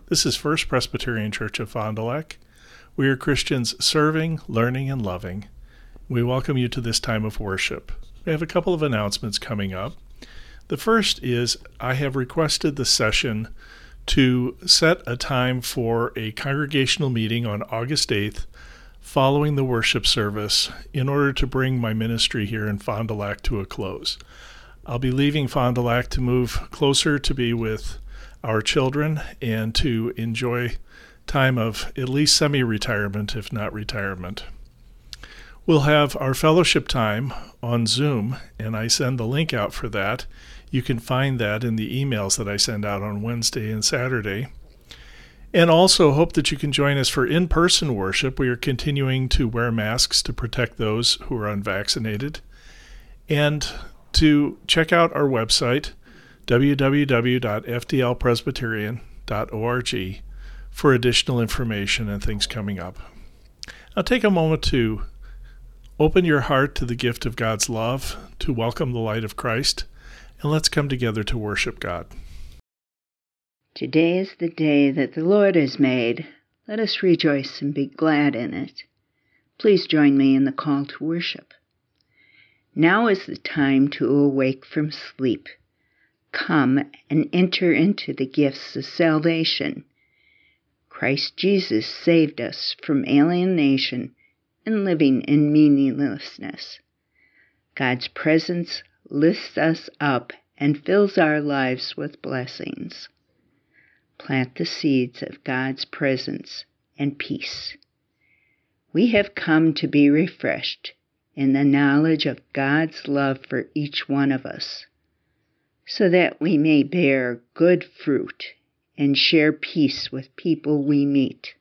This is First Presbyterian Church of Fond du Lac. We are Christians serving, learning, and loving. We welcome you to this time of worship. We have a couple of announcements coming up. The first is I have requested the session to set a time for a congregational meeting on August 8th following the worship service in order to bring my ministry here in Fond du Lac to a close. I'll be leaving Fond du Lac to move closer to be with our children and to enjoy time of at least semi-retirement, if not retirement. We'll have our fellowship time on Zoom, and I send the link out for that. You can find that in the emails that I send out on Wednesday and Saturday. And also hope that you can join us for in-person worship. We are continuing to wear masks to protect those who are unvaccinated. And to check out our website, www.fdlpresbyterian.org, for additional information and things coming up. Now take a moment to open your heart to the gift of God's love, to welcome the light of Christ, and let's come together to worship God. Today is the day that the Lord has made. Let us rejoice and be glad in it. Please join me in the call to worship. Now is the time to awake from sleep. Come and enter into the gifts of salvation. Christ Jesus saved us from alienation and living in meaninglessness. God's presence lifts us up and fills our lives with blessings. Plant the seeds of God's presence and peace. We have come to be refreshed in the knowledge of God's love for each one of us, so that we may bear good fruit and share peace with people we meet.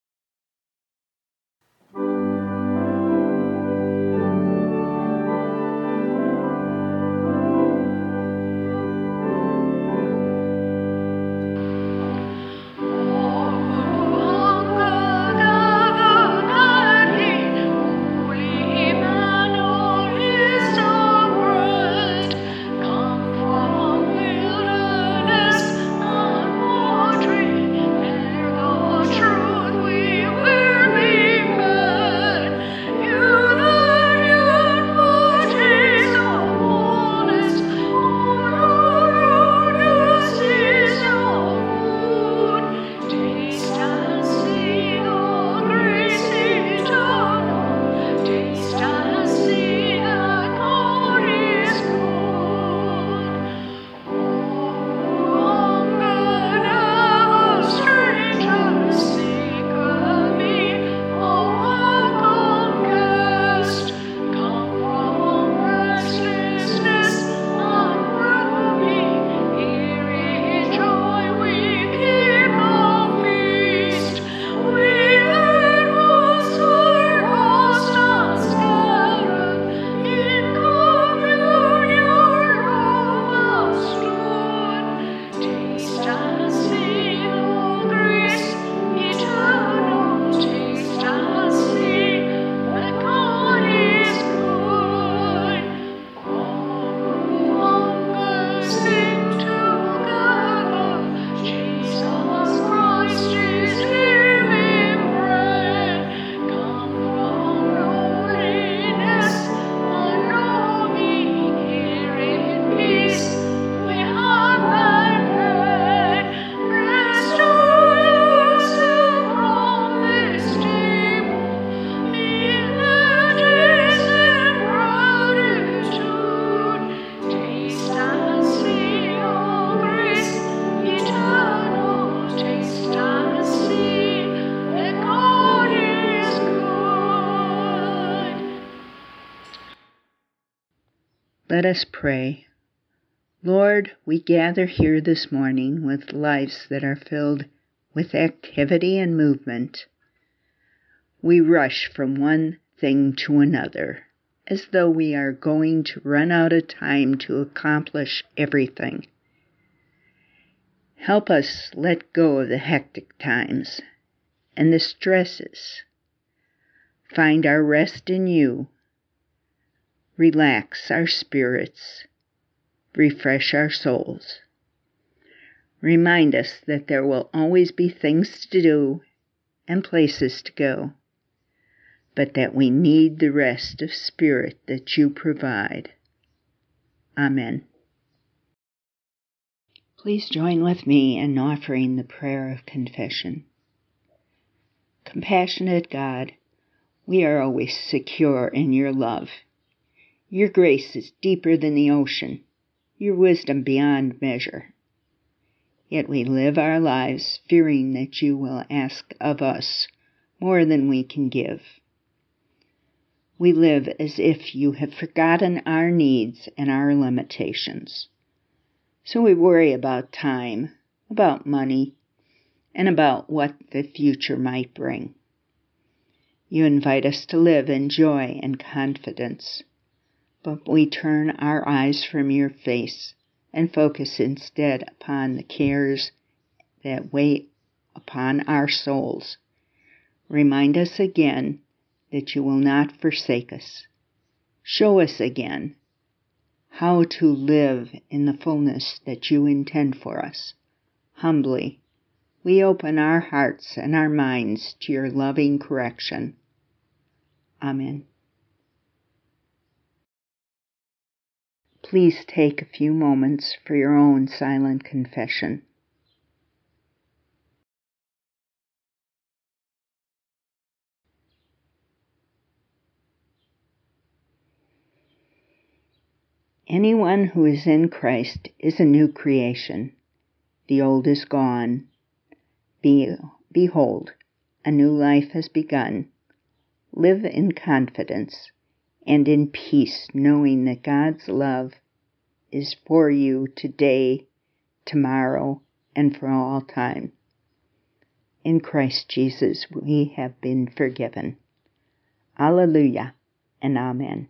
Let us pray. Lord, we gather here this morning with lives that are filled with activity and movement. We rush from one thing to another, as though we are going to run out of time to accomplish everything. Help us let go of the hectic times and the stresses. Find our rest in you. Relax our spirits. Refresh our souls. Remind us that there will always be things to do and places to go, but that we need the rest of spirit that you provide. Amen. Please join with me in offering the prayer of confession. Compassionate God, we are always secure in your love. Your grace is deeper than the ocean, your wisdom beyond measure. Yet we live our lives fearing that you will ask of us more than we can give. We live as if you have forgotten our needs and our limitations. So we worry about time, about money, and about what the future might bring. You invite us to live in joy and confidence, but we turn our eyes from your face and focus instead upon the cares that weigh upon our souls. Remind us again that you will not forsake us. Show us again how to live in the fullness that you intend for us. Humbly, we open our hearts and our minds to your loving correction. Amen. Please take a few moments for your own silent confession. Anyone who is in Christ is a new creation. The old is gone. Behold, a new life has begun. Live in confidence and in peace, knowing that God's love is for you today, tomorrow, and for all time. In Christ Jesus, we have been forgiven. Alleluia and Amen.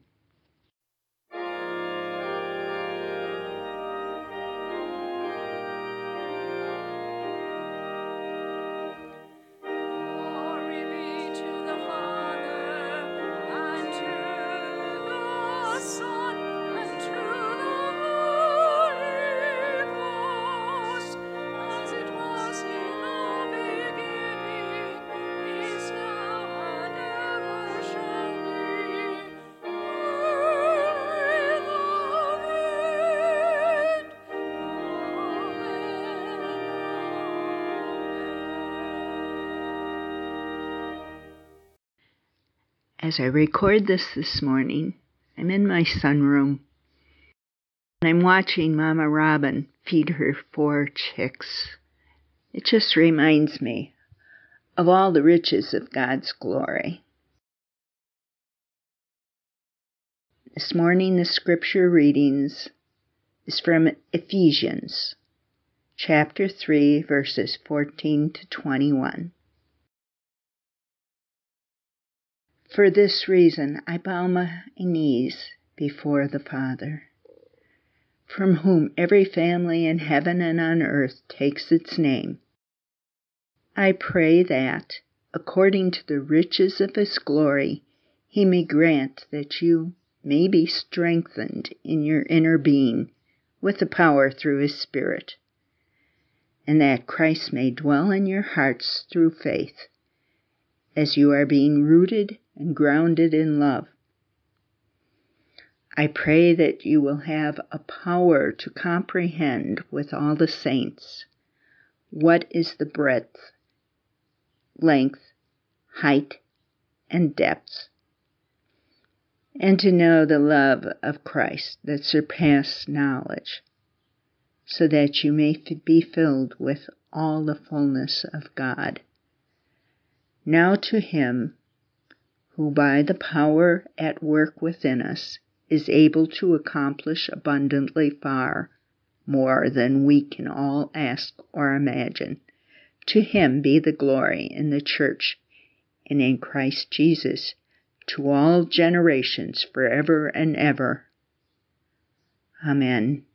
As I record this morning, I'm in my sunroom, and I'm watching Mama Robin feed her 4 chicks. It just reminds me of all the riches of God's glory. This morning, the scripture readings is from Ephesians, chapter 3, verses 14 to 21. For this reason I bow my knees before the Father, from whom every family in heaven and on earth takes its name. I pray that, according to the riches of his glory, he may grant that you may be strengthened in your inner being with the power through his Spirit, and that Christ may dwell in your hearts through faith, as you are being rooted and grounded in love. I pray that you will have a power to comprehend with all the saints what is the breadth, length, height, and depth, and to know the love of Christ that surpasses knowledge, so that you may be filled with all the fullness of God. Now to him who by the power at work within us is able to accomplish abundantly far more than we can all ask or imagine. To him be the glory in the church and in Christ Jesus to all generations forever and ever. Amen.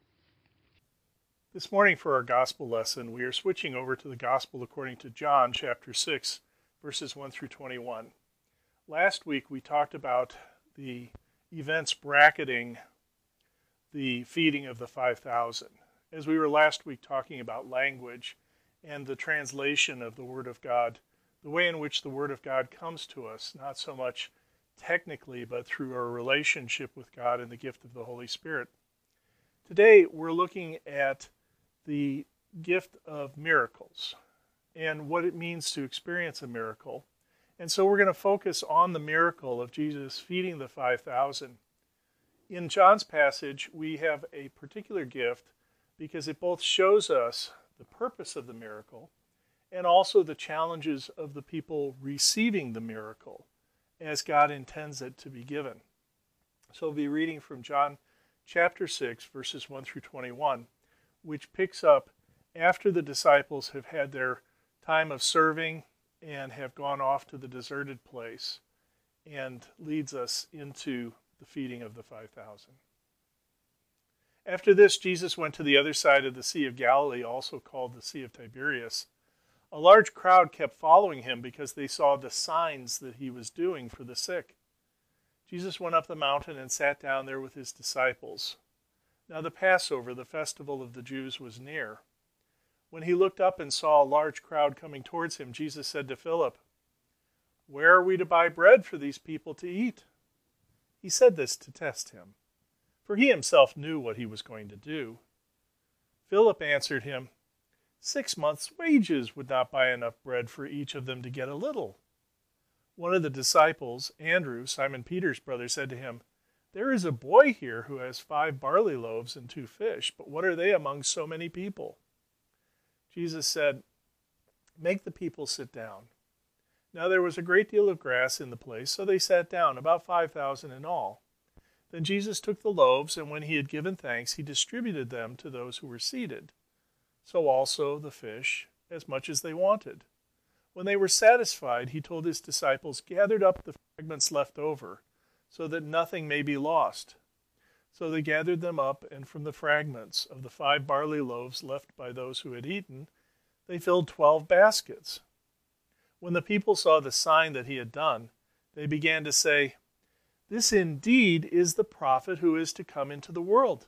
This morning for our gospel lesson, we are switching over to the gospel according to John chapter 6, verses 1 through 21. Last week we talked about the events bracketing the feeding of the 5,000. As we were last week talking about language and the translation of the Word of God, the way in which the Word of God comes to us, not so much technically, but through our relationship with God and the gift of the Holy Spirit. Today, we're looking at the gift of miracles and what it means to experience a miracle. And so we're going to focus on the miracle of Jesus feeding the 5,000. In John's passage, we have a particular gift because it both shows us the purpose of the miracle and also the challenges of the people receiving the miracle as God intends it to be given. So we'll be reading from John chapter 6, verses 1 through 21, which picks up after the disciples have had their time of serving and have gone off to the deserted place, and leads us into the feeding of the 5,000. After this, Jesus went to the other side of the Sea of Galilee, also called the Sea of Tiberias. A large crowd kept following him because they saw the signs that he was doing for the sick. Jesus went up the mountain and sat down there with his disciples. Now the Passover, the festival of the Jews, was near. When he looked up and saw a large crowd coming towards him, Jesus said to Philip, "Where are we to buy bread for these people to eat?" He said this to test him, for he himself knew what he was going to do. Philip answered him, 6 months' wages would not buy enough bread for each of them to get a little. One of the disciples, Andrew, Simon Peter's brother, said to him, "There is a boy here who has 5 barley loaves and 2 fish, but what are they among so many people?" Jesus said, "Make the people sit down." Now there was a great deal of grass in the place, so they sat down, about 5,000 in all. Then Jesus took the loaves, and when he had given thanks, he distributed them to those who were seated. So also the fish, as much as they wanted. When they were satisfied, he told his disciples, "Gathered up the fragments left over, so that nothing may be lost." So they gathered them up, and from the fragments of the 5 barley loaves left by those who had eaten, they filled 12 baskets. When the people saw the sign that he had done, they began to say, "This indeed is the prophet who is to come into the world."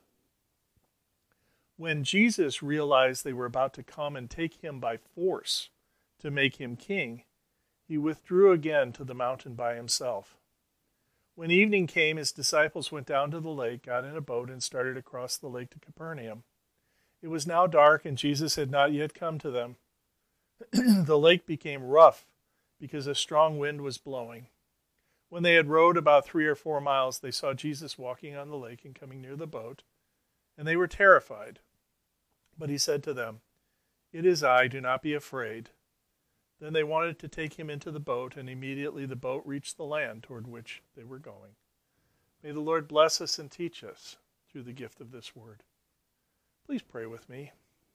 When Jesus realized they were about to come and take him by force to make him king, he withdrew again to the mountain by himself. When evening came, his disciples went down to the lake, got in a boat, and started across the lake to Capernaum. It was now dark, and Jesus had not yet come to them. The lake became rough because a strong wind was blowing. When they had rowed about 3 or 4 miles, they saw Jesus walking on the lake and coming near the boat, and they were terrified. But he said to them, "It is I, do not be afraid." Then they wanted to take him into the boat, and immediately the boat reached the land toward which they were going. May the Lord bless us and teach us through the gift of this word. Please pray with me.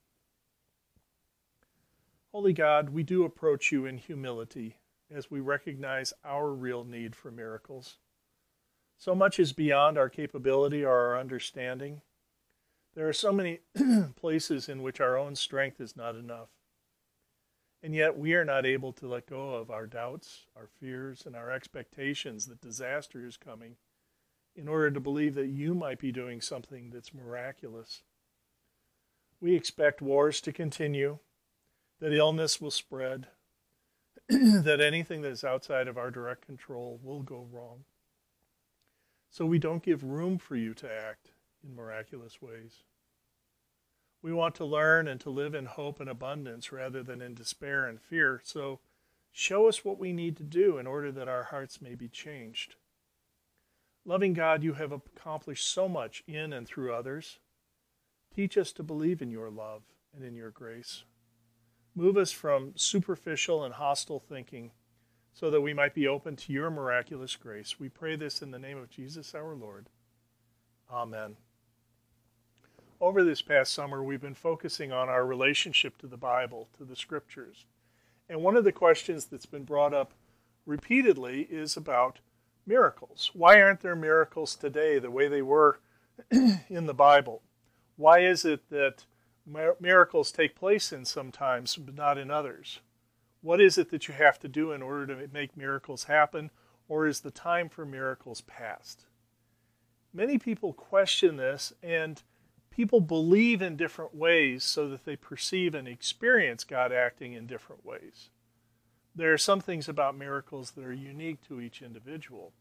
Holy God, we do approach you in humility as we recognize our real need for miracles. So much is beyond our capability or our understanding. There are so many places in which our own strength is not enough. And yet we are not able to let go of our doubts, our fears, and our expectations that disaster is coming in order to believe that you might be doing something that's miraculous. We expect wars to continue, that illness will spread, that anything that is outside of our direct control will go wrong. So we don't give room for you to act in miraculous ways. We want to learn and to live in hope and abundance rather than in despair and fear. So show us what we need to do in order that our hearts may be changed. Loving God, you have accomplished so much in and through others. Teach us to believe in your love and in your grace. Move us from superficial and hostile thinking so that we might be open to your miraculous grace. We pray this in the name of Jesus our Lord. Amen. Over this past summer, we've been focusing on our relationship to the Bible, to the Scriptures. And one of the questions that's been brought up repeatedly is about miracles. Why aren't there miracles today the way they were in the Bible? Why is it that miracles take place in some times but not in others? What is it that you have to do in order to make miracles happen, or is the time for miracles past? Many people question this, and people believe in different ways so that they perceive and experience God acting in different ways. There are some things about miracles that are unique to each individual.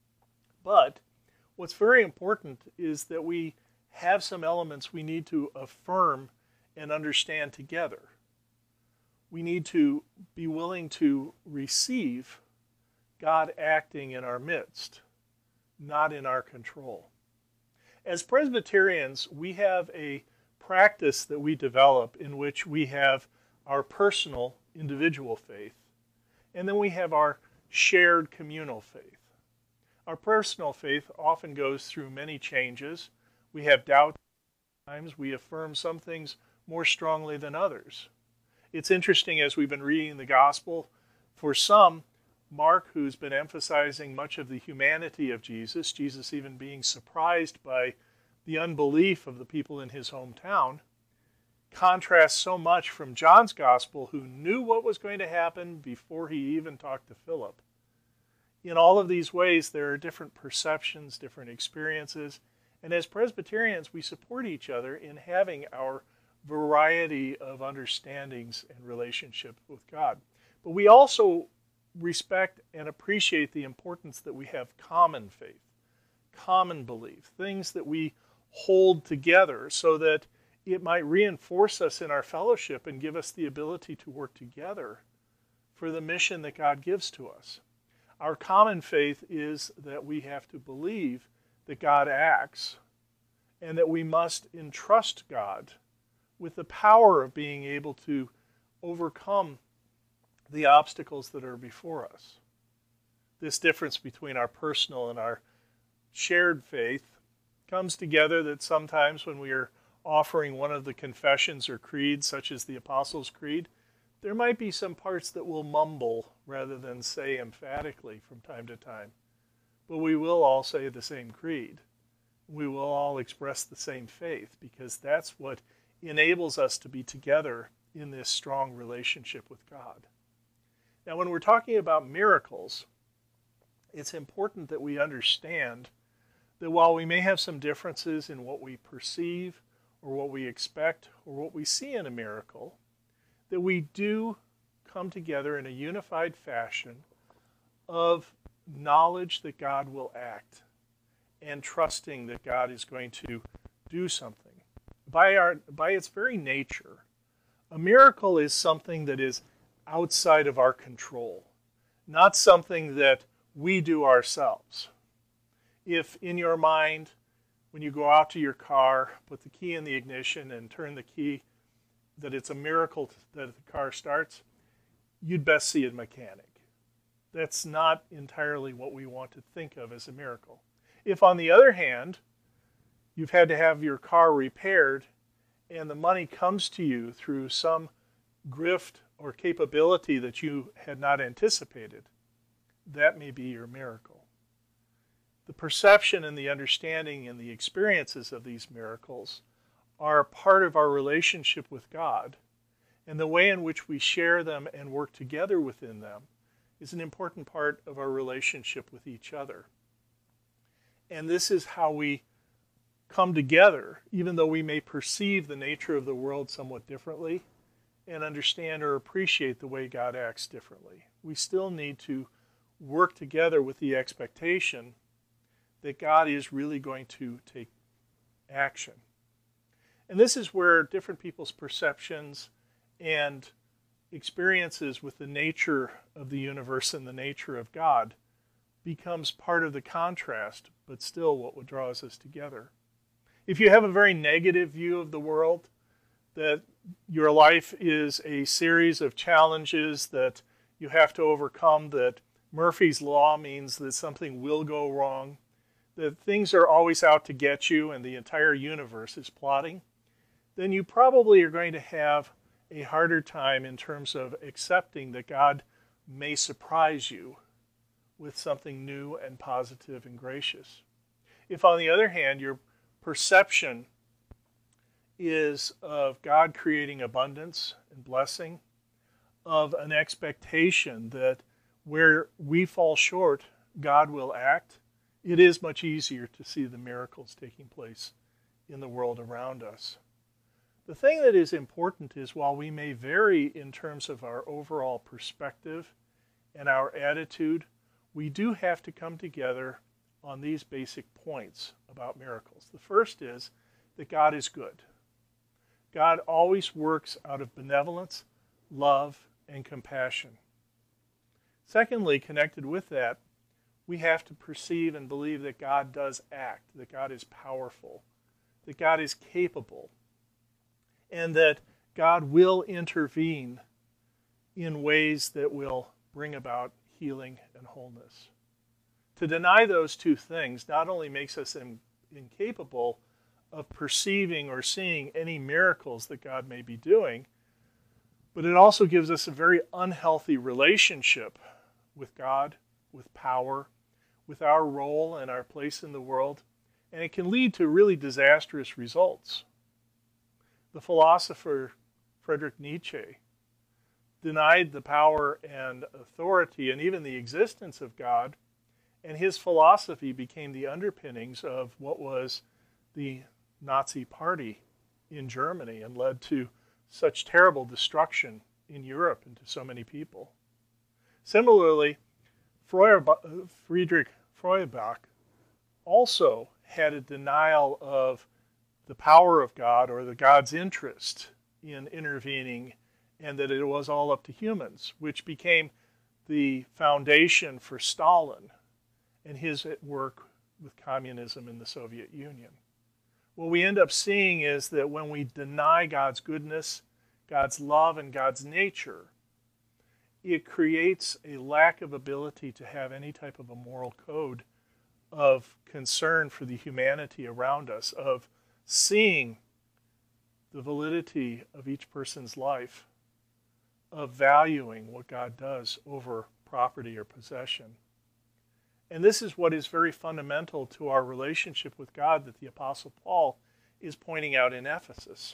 But what's very important is that we have some elements we need to affirm and understand together. We need to be willing to receive God acting in our midst, not in our control. As Presbyterians, we have a practice that we develop in which we have our personal, individual faith, and then we have our shared communal faith. Our personal faith often goes through many changes. We have doubt sometimes. We affirm some things more strongly than others. It's interesting as we've been reading the gospel, for some, Mark, who's been emphasizing much of the humanity of Jesus, Jesus even being surprised by the unbelief of the people in his hometown, contrasts so much from John's gospel, who knew what was going to happen before he even talked to Philip. In all of these ways, there are different perceptions, different experiences, and as Presbyterians, we support each other in having our variety of understandings and relationship with God. But we also respect and appreciate the importance that we have common faith, common belief, things that we hold together so that it might reinforce us in our fellowship and give us the ability to work together for the mission that God gives to us. Our common faith is that we have to believe that God acts and that we must entrust God with the power of being able to overcome the obstacles that are before us. This difference between our personal and our shared faith comes together that sometimes when we are offering one of the confessions or creeds, such as the Apostles' Creed, there might be some parts that will mumble rather than say emphatically from time to time. But we will all say the same creed. We will all express the same faith because that's what enables us to be together in this strong relationship with God. Now, when we're talking about miracles, it's important that we understand that while we may have some differences in what we perceive or what we expect or what we see in a miracle, that we do come together in a unified fashion of knowledge that God will act and trusting that God is going to do something. By its very nature, a miracle is something that is outside of our control, not something that we do ourselves. If in your mind, when you go out to your car, put the key in the ignition and turn the key, that it's a miracle that the car starts, you'd best see a mechanic. That's not entirely what we want to think of as a miracle. If, on the other hand, you've had to have your car repaired and the money comes to you through some gift or capability that you had not anticipated, that may be your miracle. The perception and the understanding and the experiences of these miracles are part of our relationship with God, and the way in which we share them and work together within them is an important part of our relationship with each other. And this is how we come together, even though we may perceive the nature of the world somewhat differently and understand or appreciate the way God acts differently. We still need to work together with the expectation that God is really going to take action. And this is where different people's perceptions and experiences with the nature of the universe and the nature of God becomes part of the contrast, but still what draws us together. If you have a very negative view of the world, that your life is a series of challenges that you have to overcome, that Murphy's Law means that something will go wrong, that things are always out to get you and the entire universe is plotting, then you probably are going to have a harder time in terms of accepting that God may surprise you with something new and positive and gracious. If, on the other hand, your perception is of God creating abundance and blessing, of an expectation that where we fall short, God will act, it is much easier to see the miracles taking place in the world around us. The thing that is important is while we may vary in terms of our overall perspective and our attitude, we do have to come together on these basic points about miracles. The first is that God is good. God always works out of benevolence, love, and compassion. Secondly, connected with that, we have to perceive and believe that God does act, that God is powerful, that God is capable, and that God will intervene in ways that will bring about healing and wholeness. To deny those two things not only makes us incapable of perceiving or seeing any miracles that God may be doing, but it also gives us a very unhealthy relationship with God, with power, with our role and our place in the world, and it can lead to really disastrous results. The philosopher Friedrich Nietzsche denied the power and authority and even the existence of God, and his philosophy became the underpinnings of what was the Nazi Party in Germany and led to such terrible destruction in Europe and to so many people. Similarly, Friedrich Feuerbach also had a denial of the power of God or the God's interest in intervening, and that it was all up to humans, which became the foundation for Stalin and his work with communism in the Soviet Union. What we end up seeing is that when we deny God's goodness, God's love, and God's nature, it creates a lack of ability to have any type of a moral code of concern for the humanity around us, of seeing the validity of each person's life, of valuing what God does over property or possession. And this is what is very fundamental to our relationship with God that the Apostle Paul is pointing out in Ephesus.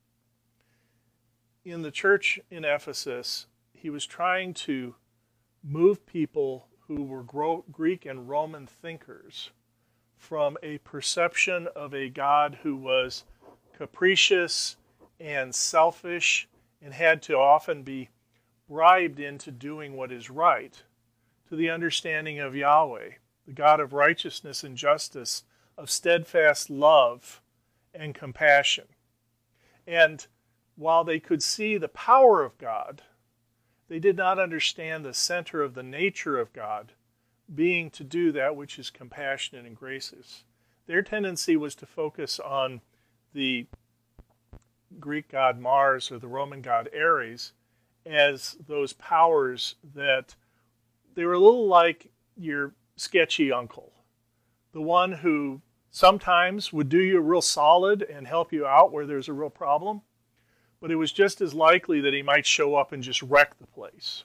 In the church in Ephesus, he was trying to move people who were Greek and Roman thinkers from a perception of a God who was capricious and selfish and had to often be bribed into doing what is right, to the understanding of Yahweh, the God of righteousness and justice, of steadfast love and compassion. And while they could see the power of God, they did not understand the center of the nature of God being to do that which is compassionate and gracious. Their tendency was to focus on the Greek god Mars or the Roman god Ares as those powers that they were a little like your sketchy uncle, the one who sometimes would do you real solid and help you out where there's a real problem, but it was just as likely that he might show up and just wreck the place.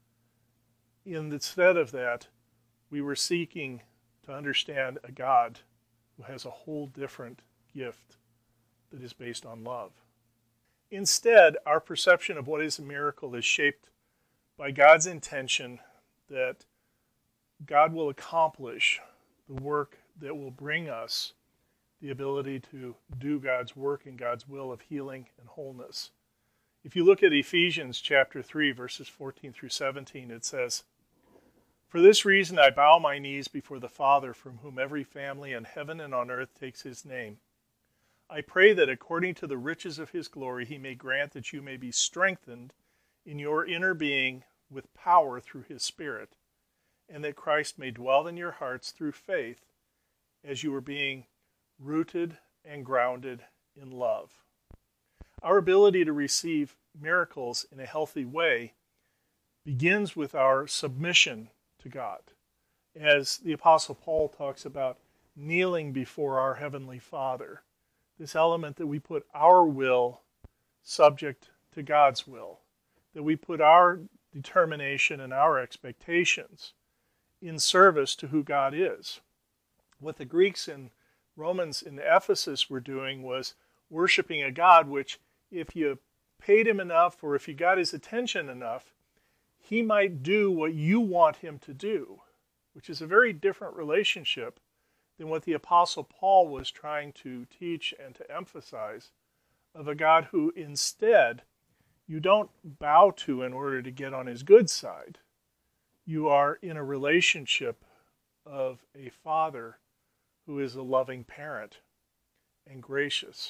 Instead of that, we were seeking to understand a God who has a whole different gift that is based on love. Instead, our perception of what is a miracle is shaped by God's intention that God will accomplish the work that will bring us the ability to do God's work and God's will of healing and wholeness. If you look at Ephesians chapter 3, verses 14 through 17, it says, "For this reason I bow my knees before the Father, from whom every family in heaven and on earth takes his name. I pray that according to the riches of his glory he may grant that you may be strengthened in your inner being with power through his Spirit, and that Christ may dwell in your hearts through faith, as you are being rooted and grounded in love." Our ability to receive miracles in a healthy way begins with our submission to God. As the Apostle Paul talks about kneeling before our Heavenly Father, this element that we put our will subject to God's will, that we put our determination and our expectations in service to who God is. What the Greeks and Romans in Ephesus were doing was worshiping a God which, if you paid him enough or if you got his attention enough, he might do what you want him to do, which is a very different relationship than what the Apostle Paul was trying to teach and to emphasize, of a God who instead you don't bow to in order to get on his good side. You are in a relationship of a father who is a loving parent and gracious.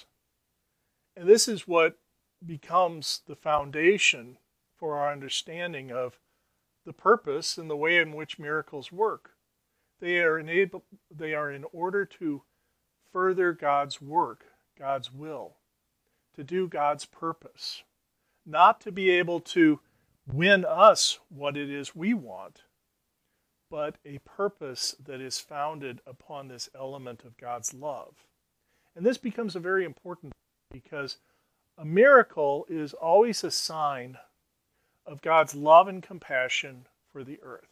And this is what becomes the foundation for our understanding of the purpose and the way in which miracles work. They are in order to further God's work, God's will, to do God's purpose, not to be able to win us what it is we want, but a purpose that is founded upon this element of God's love. And this becomes a very important because a miracle is always a sign of God's love and compassion for the earth.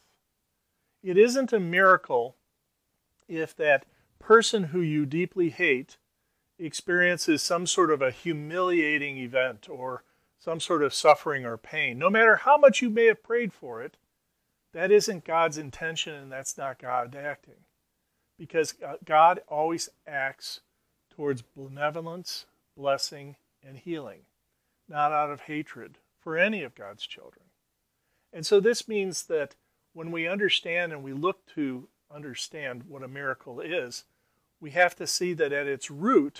It isn't a miracle if that person who you deeply hate experiences some sort of a humiliating event or some sort of suffering or pain. No matter how much you may have prayed for it, that isn't God's intention, and that's not God acting. Because God always acts towards benevolence, blessing, and healing, not out of hatred for any of God's children. And so this means that when we understand and we look to understand what a miracle is, we have to see that at its root,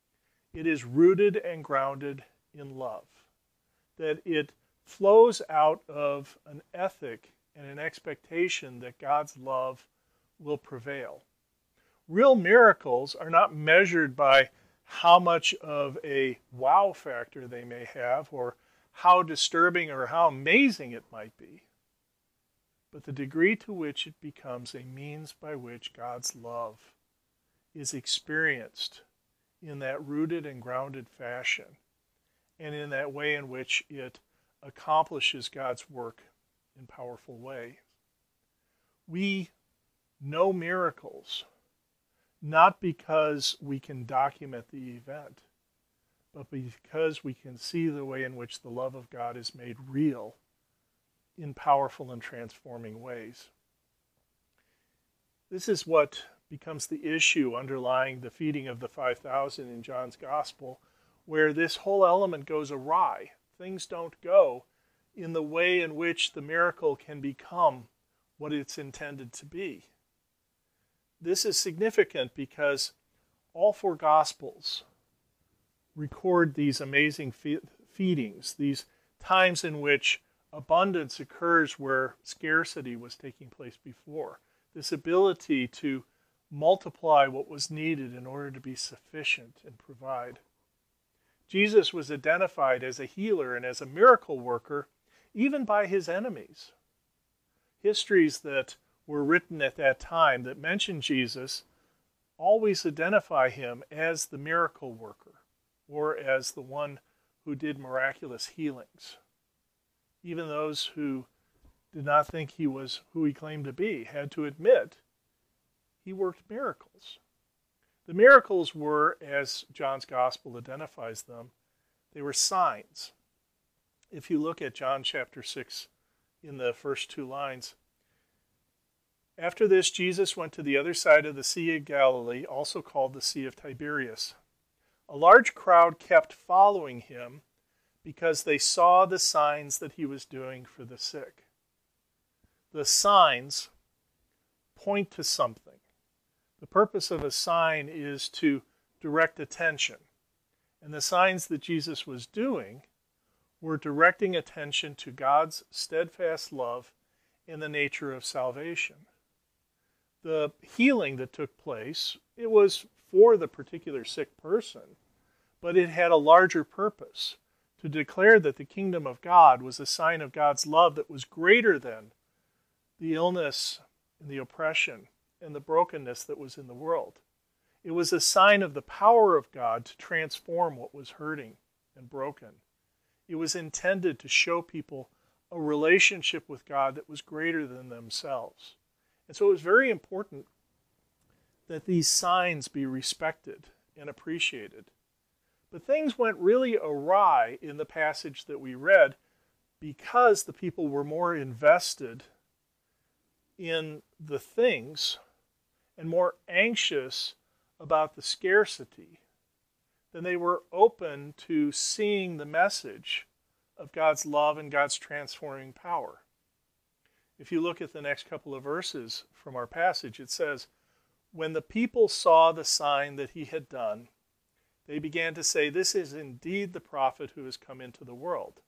it is rooted and grounded in love. That it flows out of an ethic and an expectation that God's love will prevail. Real miracles are not measured by how much of a wow factor they may have or how disturbing or how amazing it might be, but the degree to which it becomes a means by which God's love is experienced in that rooted and grounded fashion, and in that way in which it accomplishes God's work in powerful ways. We know miracles not because we can document the event, but because we can see the way in which the love of God is made real in powerful and transforming ways. This is what becomes the issue underlying the feeding of the 5,000 in John's Gospel, where this whole element goes awry. Things don't go in the way in which the miracle can become what it's intended to be. This is significant because all four Gospels record these amazing feedings, these times in which abundance occurs where scarcity was taking place before. This ability to multiply what was needed in order to be sufficient and provide. Jesus was identified as a healer and as a miracle worker even by his enemies. Histories that were written at that time that mention Jesus always identify him as the miracle worker or as the one who did miraculous healings. Even those who did not think he was who he claimed to be had to admit he worked miracles. The miracles were, as John's Gospel identifies them, they were signs. If you look at John chapter 6 in the first two lines, after this, Jesus went to the other side of the Sea of Galilee, also called the Sea of Tiberias. A large crowd kept following him because they saw the signs that he was doing for the sick. The signs point to something. The purpose of a sign is to direct attention. And the signs that Jesus was doing were directing attention to God's steadfast love in the nature of salvation. The healing that took place, it was for the particular sick person, but it had a larger purpose, to declare that the kingdom of God was a sign of God's love that was greater than the illness and the oppression and the brokenness that was in the world. It was a sign of the power of God to transform what was hurting and broken. It was intended to show people a relationship with God that was greater than themselves. And so it was very important that these signs be respected and appreciated. But things went really awry in the passage that we read because the people were more invested in the things and more anxious about the scarcity than they were open to seeing the message of God's love and God's transforming power. If you look at the next couple of verses from our passage, it says, "When the people saw the sign that he had done, they began to say, 'This is indeed the prophet who has come into the world.'"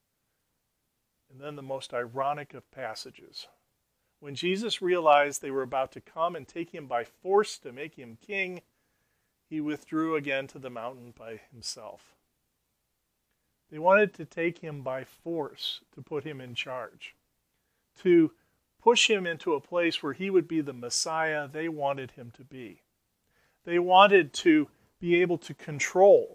And then the most ironic of passages. When Jesus realized they were about to come and take him by force to make him king, he withdrew again to the mountain by himself. They wanted to take him by force to put him in charge, to push him into a place where he would be the Messiah they wanted him to be. They wanted to be able to control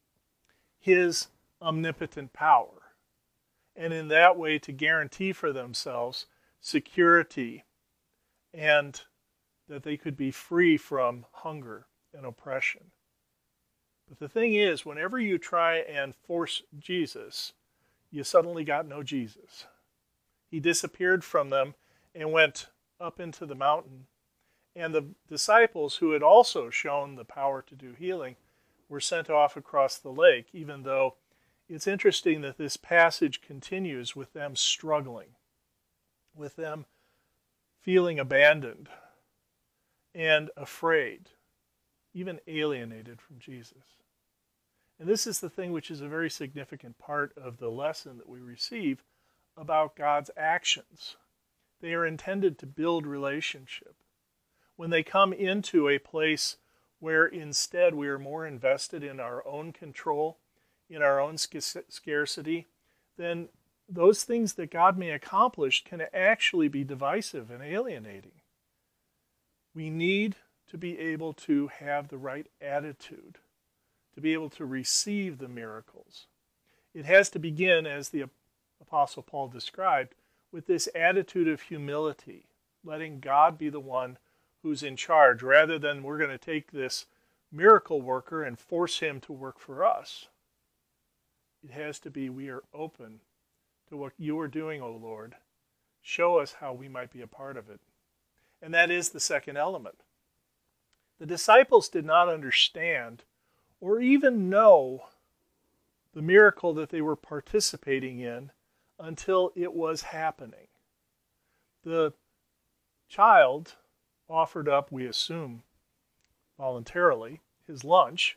his omnipotent power, and in that way to guarantee for themselves security and that they could be free from hunger and oppression. But the thing is, whenever you try and force Jesus, you suddenly got no Jesus. He disappeared from them and went up into the mountain. And the disciples, who had also shown the power to do healing, were sent off across the lake, even though it's interesting that this passage continues with them struggling, with them feeling abandoned and afraid, even alienated from Jesus. And this is the thing which is a very significant part of the lesson that we receive about God's actions. They are intended to build relationship. When they come into a place where instead we are more invested in our own control, in our own scarcity, then those things that God may accomplish can actually be divisive and alienating. We need to be able to have the right attitude, to be able to receive the miracles. It has to begin, as the Apostle Paul described, with this attitude of humility, letting God be the one who's in charge, rather than we're going to take this miracle worker and force him to work for us. It has to be, we are open to what you are doing, O Lord. Show us how we might be a part of it. And that is the second element. The disciples did not understand or even know the miracle that they were participating in until it was happening. The child offered up, we assume voluntarily, his lunch,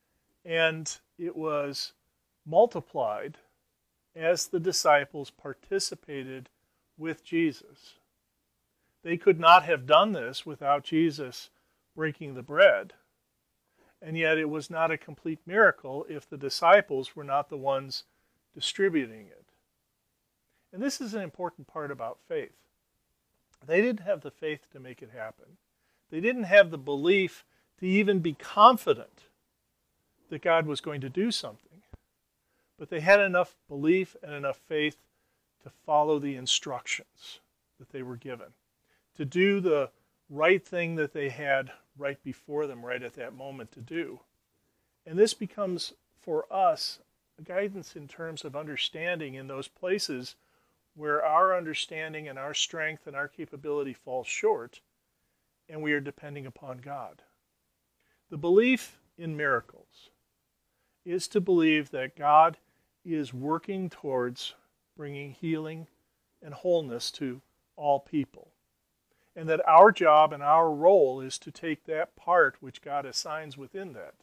and it was multiplied as the disciples participated with Jesus. They could not have done this without Jesus breaking the bread, and yet it was not a complete miracle if the disciples were not the ones distributing it. And this is an important part about faith. They didn't have the faith to make it happen. They didn't have the belief to even be confident that God was going to do something. But they had enough belief and enough faith to follow the instructions that they were given, to do the right thing that they had right before them, right at that moment to do. And this becomes, for us, a guidance in terms of understanding in those places where our understanding and our strength and our capability falls short, and we are depending upon God. The belief in miracles is to believe that God is working towards bringing healing and wholeness to all people, and that our job and our role is to take that part which God assigns within that.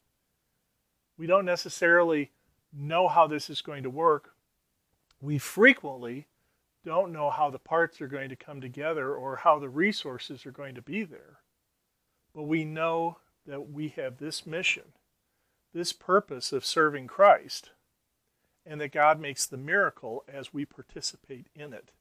We don't necessarily know how this is going to work. We frequently don't know how the parts are going to come together or how the resources are going to be there. But we know that we have this mission, this purpose of serving Christ, and that God makes the miracle as we participate in it.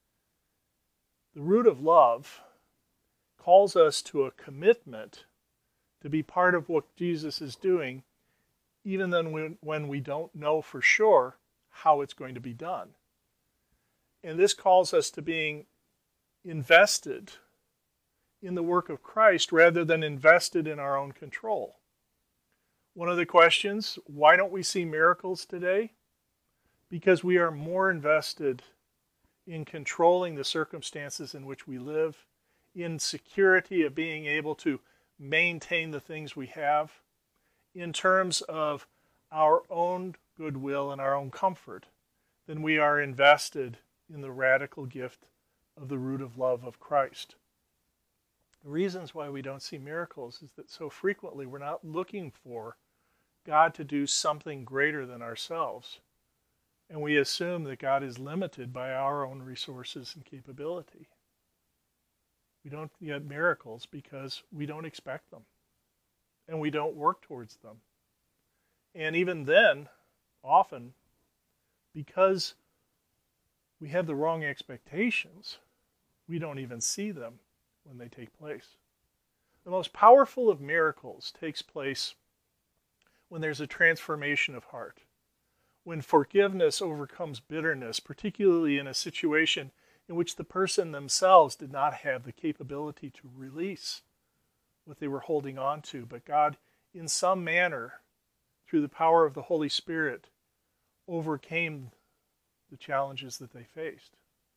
The root of love calls us to a commitment to be part of what Jesus is doing, even then when we don't know for sure how it's going to be done. And this calls us to being invested in the work of Christ rather than invested in our own control. One of the questions, why don't we see miracles today? Because we are more invested in controlling the circumstances in which we live, insecurity of being able to maintain the things we have, in terms of our own goodwill and our own comfort, then we are invested in the radical gift of the root of love of Christ. The reasons why we don't see miracles is that so frequently we're not looking for God to do something greater than ourselves. And we assume that God is limited by our own resources and capability. We don't get miracles because we don't expect them. And we don't work towards them. And even then, often, because we have the wrong expectations, we don't even see them when they take place. The most powerful of miracles takes place when there's a transformation of heart, when forgiveness overcomes bitterness, particularly in a situation in which the person themselves did not have the capability to release what they were holding on to, but God, in some manner, through the power of the Holy Spirit, overcame the challenges that they faced.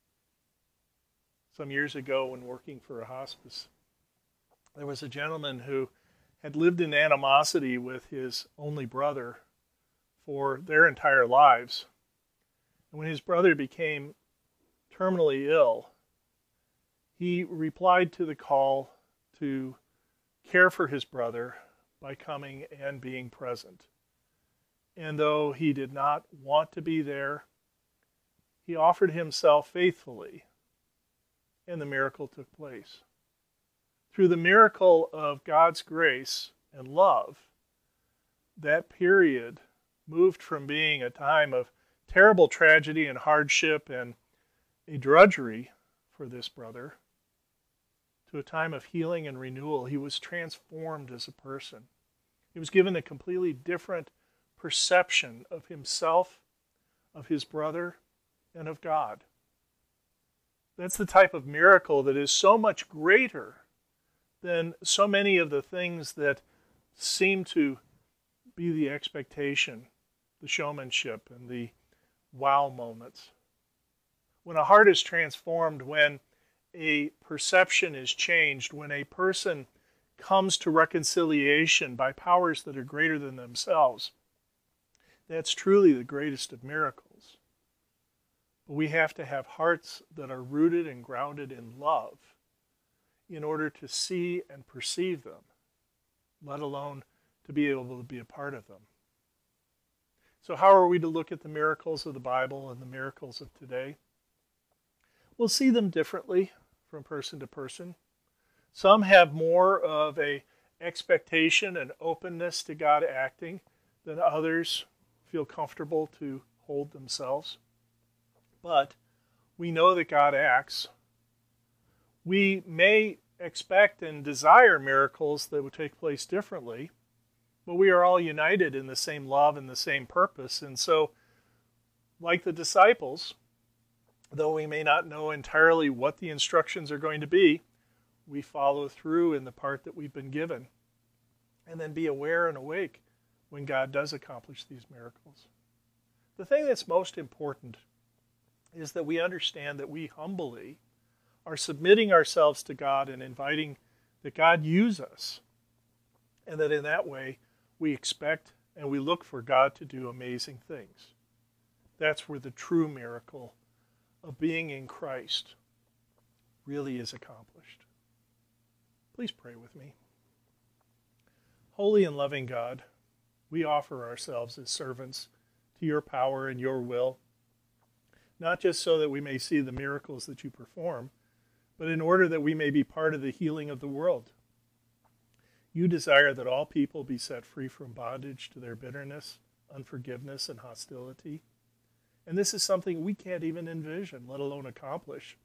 Some years ago, when working for a hospice, there was a gentleman who had lived in animosity with his only brother for their entire lives. And when his brother became terminally ill, he replied to the call to care for his brother by coming and being present. And though he did not want to be there, he offered himself faithfully, and the miracle took place. Through the miracle of God's grace and love, that period moved from being a time of terrible tragedy and hardship and a drudgery for this brother to a time of healing and renewal. He was transformed as a person. He was given a completely different perception of himself, of his brother, and of God. That's the type of miracle that is so much greater than so many of the things that seem to be the expectation, the showmanship, and the wow moments. When a heart is transformed, when a perception is changed, when a person comes to reconciliation by powers that are greater than themselves, that's truly the greatest of miracles. But we have to have hearts that are rooted and grounded in love in order to see and perceive them, let alone to be able to be a part of them. So how are we to look at the miracles of the Bible and the miracles of today? We'll see them differently from person to person. Some have more of an expectation and openness to God acting than others feel comfortable to hold themselves. But we know that God acts. We may expect and desire miracles that would take place differently, but we are all united in the same love and the same purpose. And so, like the disciples, though we may not know entirely what the instructions are going to be, we follow through in the part that we've been given, and then be aware and awake when God does accomplish these miracles. The thing that's most important is that we understand that we humbly are submitting ourselves to God and inviting that God use us, and that in that way we expect and we look for God to do amazing things. That's where the true miracle of being in Christ really is accomplished. Please pray with me. Holy and loving God, we offer ourselves as servants to your power and your will, not just so that we may see the miracles that you perform, but in order that we may be part of the healing of the world. You desire that all people be set free from bondage to their bitterness, unforgiveness, and hostility. And this is something we can't even envision, let alone accomplish.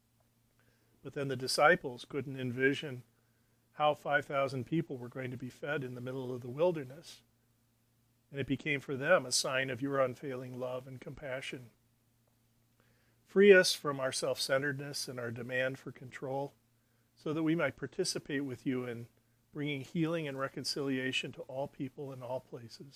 But then the disciples couldn't envision how 5,000 people were going to be fed in the middle of the wilderness. And it became for them a sign of your unfailing love and compassion. Free us from our self-centeredness and our demand for control, so that we might participate with you in bringing healing and reconciliation to all people in all places.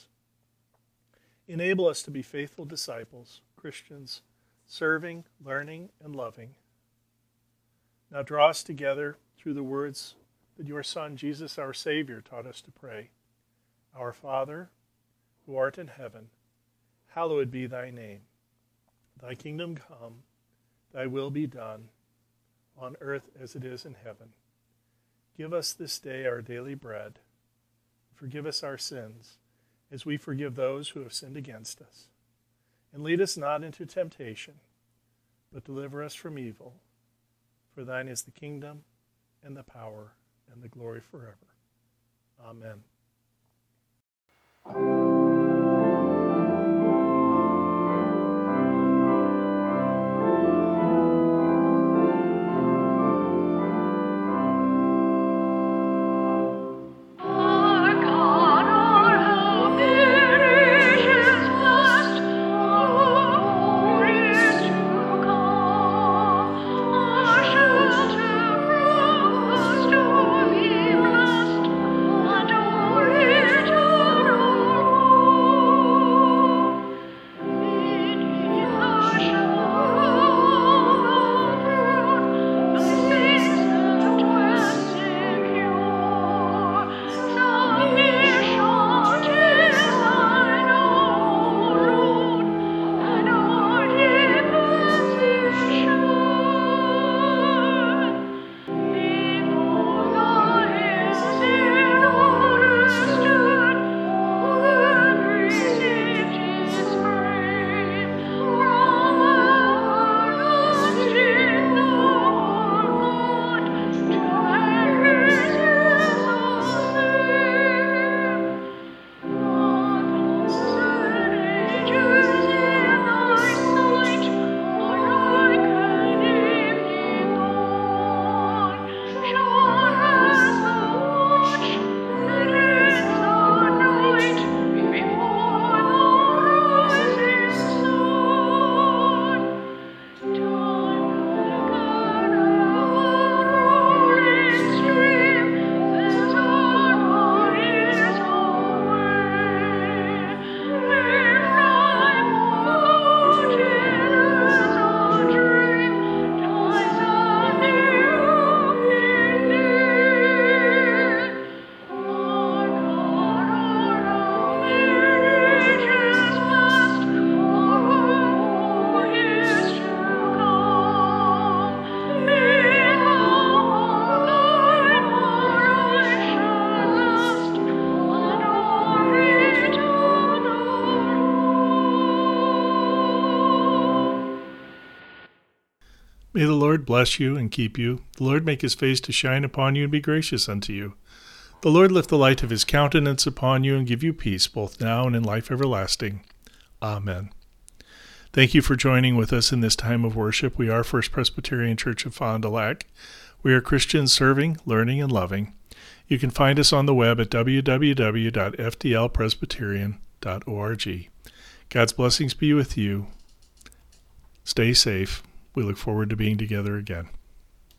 Enable us to be faithful disciples, Christians, serving, learning, and loving. Now draw us together through the words that your Son, Jesus, our Savior, taught us to pray. Our Father, who art in heaven, hallowed be thy name. Thy kingdom come, thy will be done, on earth as it is in heaven. Give us this day our daily bread. Forgive us our sins, as we forgive those who have sinned against us. And lead us not into temptation, but deliver us from evil. For thine is the kingdom, and the power, and the glory forever. Amen. May the Lord bless you and keep you. The Lord make his face to shine upon you and be gracious unto you. The Lord lift the light of his countenance upon you and give you peace, both now and in life everlasting. Amen. Thank you for joining with us in this time of worship. We are First Presbyterian Church of Fond du Lac. We are Christians serving, learning, and loving. You can find us on the web at www.fdlpresbyterian.org. God's blessings be with you. Stay safe. We look forward to being together again.